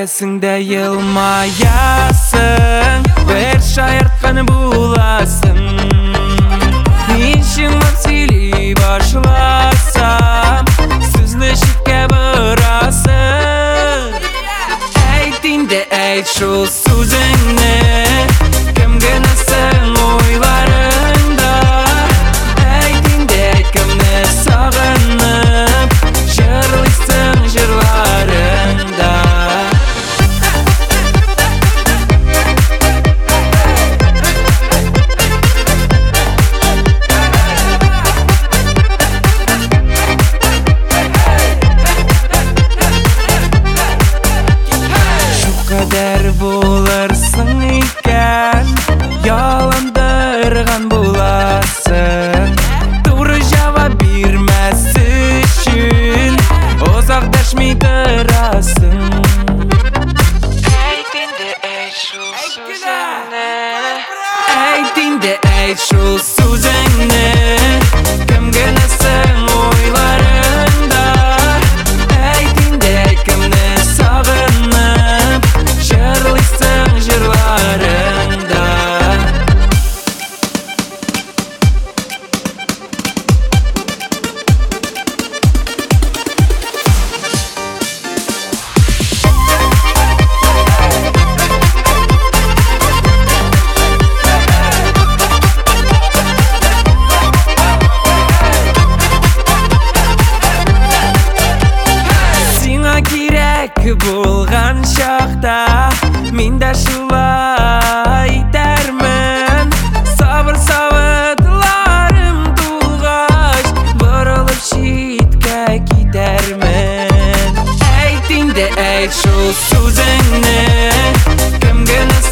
Әкесіңді елмаясың, бір шайыртқан боласың. Нешіңмін сөйлей башыласам, сөзні шетке бұрасың. Әйтінде әйт шул сөзіңні, кімге нәсің ойларыңда. Әйтінде әйт кімні сағынып, жырлайсың жырларыңда. Қадар болырсың екен, ялындырған боласың. Туры жауап бермес үшін ұзақ дәшмей тұрасың. Әйтінде әйт шул сөзіңні, әйтінде әйт шул сөзіңні, кімге нәсің ойларыңда. Әйтінде әйт кімні сағынып, жырлайсың жырларыңда. Сиңа керек болған шақта мен де шулай дәрмін. Сабыр сабырларым толғаш, бұрылып шетке кетермін. Әйтінде әйт шул сөзіңні, кімге